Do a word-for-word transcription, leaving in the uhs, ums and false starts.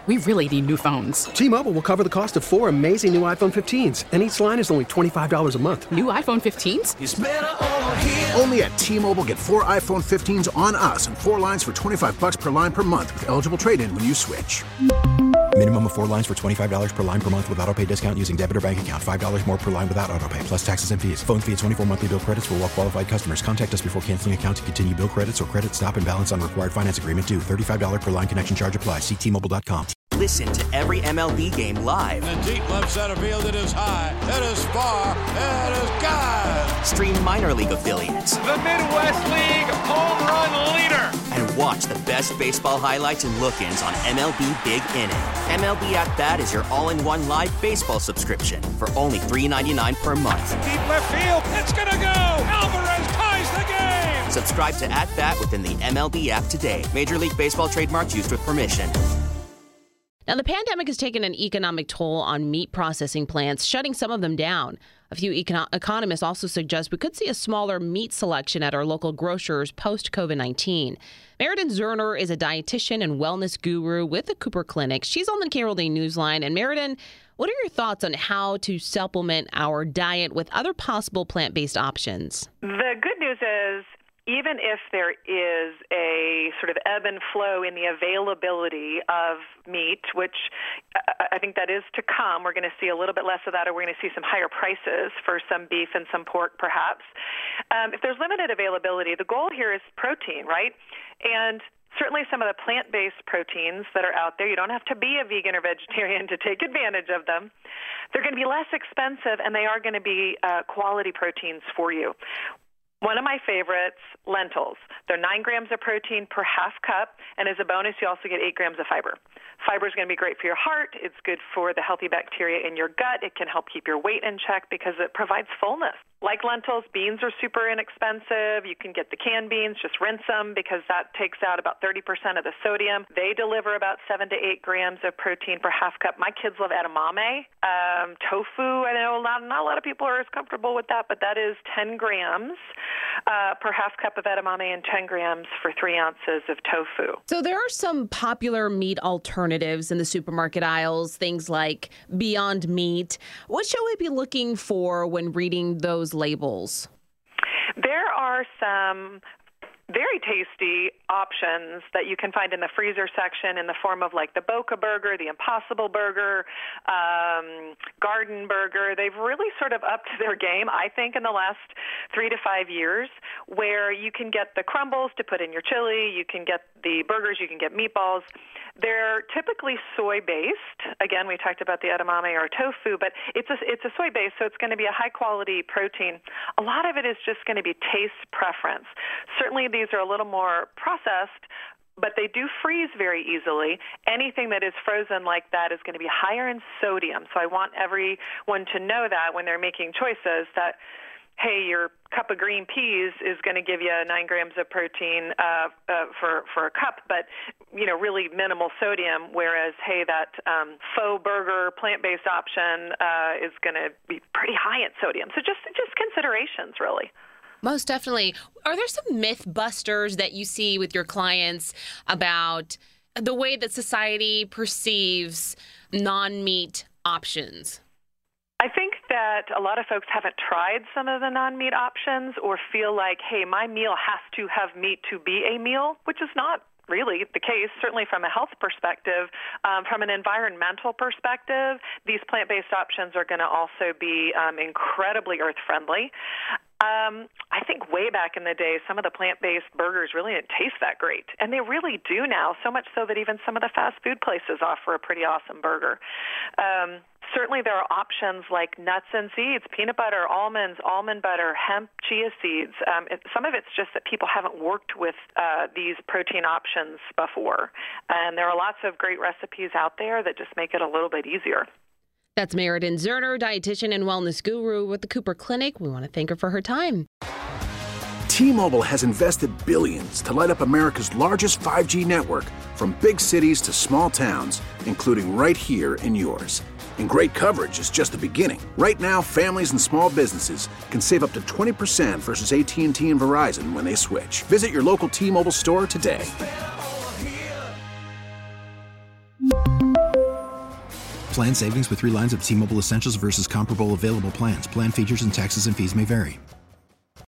We really need new phones. T-Mobile will cover the cost of four amazing new iPhone fifteens, and each line is only twenty-five dollars a month. New iPhone fifteens? It's better over here. Only at T-Mobile, get four iPhone fifteens on us and four lines for twenty-five dollars per line per month with eligible trade-in when you switch. Minimum of four lines for twenty-five dollars per line per month with autopay discount using debit or bank account. five dollars more per line without autopay, plus taxes and fees. Phone fee at twenty-four monthly bill credits for well-qualified customers. Contact us before canceling account to continue bill credits or credit stop and balance on required finance agreement due. thirty-five dollars per line connection charge applies. See T Mobile dot com. Listen to every M L B game live. In the deep left center field, it is high, it is far, it is gone. Stream minor league affiliates. The Midwest League home run leader. And watch the best baseball highlights and look-ins on M L B Big Inning. M L B At Bat is your all-in-one live baseball subscription for only three dollars and ninety-nine cents per month. Deep left field, it's gonna go. Alvarez ties the game. Subscribe to At Bat within the M L B app today. Major League Baseball trademarks used with permission. Now, the pandemic has taken an economic toll on meat processing plants, shutting some of them down. A few econ- economists also suggest we could see a smaller meat selection at our local grocers post-COVID nineteen. Meriden Zerner is a dietitian and wellness guru with the Cooper Clinic. She's on the K R L D Newsline. And Meriden, what are your thoughts on how to supplement our diet with other possible plant-based options? The good news is, even if there is a sort of ebb and flow in the availability of meat, which I think that is to come, we're going to see a little bit less of that, or we're going to see some higher prices for some beef and some pork, perhaps. Um, if there's limited availability, the goal here is protein, right? And certainly some of the plant-based proteins that are out there, you don't have to be a vegan or vegetarian to take advantage of them. They're going to be less expensive, and they are going to be uh, quality proteins for you. One of my favorites, lentils. They're nine grams of protein per half cup, and as a bonus, you also get eight grams of fiber. Fiber is going to be great for your heart. It's good for the healthy bacteria in your gut. It can help keep your weight in check because it provides fullness. Like lentils, beans are super inexpensive. You can get the canned beans, just rinse them because that takes out about thirty percent of the sodium. They deliver about seven to eight grams of protein per half cup. My kids love edamame. Um, tofu, I know not, not a lot of people are as comfortable with that, but that is ten grams uh, per half cup of edamame and ten grams for three ounces of tofu. So there are some popular meat alternatives in the supermarket aisles, things like Beyond Meat. What should we be looking for when reading those labels? There are some very tasty options that you can find in the freezer section in the form of like the Boca Burger, the Impossible Burger, um, Garden Burger. They've really sort of upped their game, I think, in the last three to five years, where you can get the crumbles to put in your chili, you can get the burgers, you can get meatballs. They're typically soy-based. Again, we talked about the edamame or tofu, but it's a, it's a soy-based, so it's going to be a high-quality protein. A lot of it is just going to be taste preference. Certainly, these are a little more processed, but they do freeze very easily. Anything that is frozen like that is going to be higher in sodium. So I want everyone to know that when they're making choices that, hey, your cup of green peas is going to give you nine grams of protein uh, uh, for, for a cup, but, you know, really minimal sodium, whereas, hey, that um, faux burger plant-based option uh, is going to be pretty high in sodium. So just just considerations, really. Most definitely. Are there some myth busters that you see with your clients about the way that society perceives non-meat options? I think that a lot of folks haven't tried some of the non-meat options or feel like, hey, my meal has to have meat to be a meal, which is not really the case, certainly from a health perspective. Um, from an environmental perspective, these plant-based options are going to also be um, incredibly earth-friendly. Um, I think way back in the day, some of the plant-based burgers really didn't taste that great, and they really do now, so much so that even some of the fast food places offer a pretty awesome burger. Um, certainly there are options like nuts and seeds, peanut butter, almonds, almond butter, hemp, chia seeds. Um, it, some of it's just that people haven't worked with uh, these protein options before, and there are lots of great recipes out there that just make it a little bit easier. That's Meriden Zerner, dietitian and wellness guru with the Cooper Clinic. We want to thank her for her time. T-Mobile has invested billions to light up America's largest five G network, from big cities to small towns, including right here in yours. And great coverage is just the beginning. Right now, families and small businesses can save up to twenty percent versus A T and T and Verizon when they switch. Visit your local T-Mobile store today. Plan savings with three lines of T-Mobile Essentials versus comparable available plans. Plan features and taxes and fees may vary.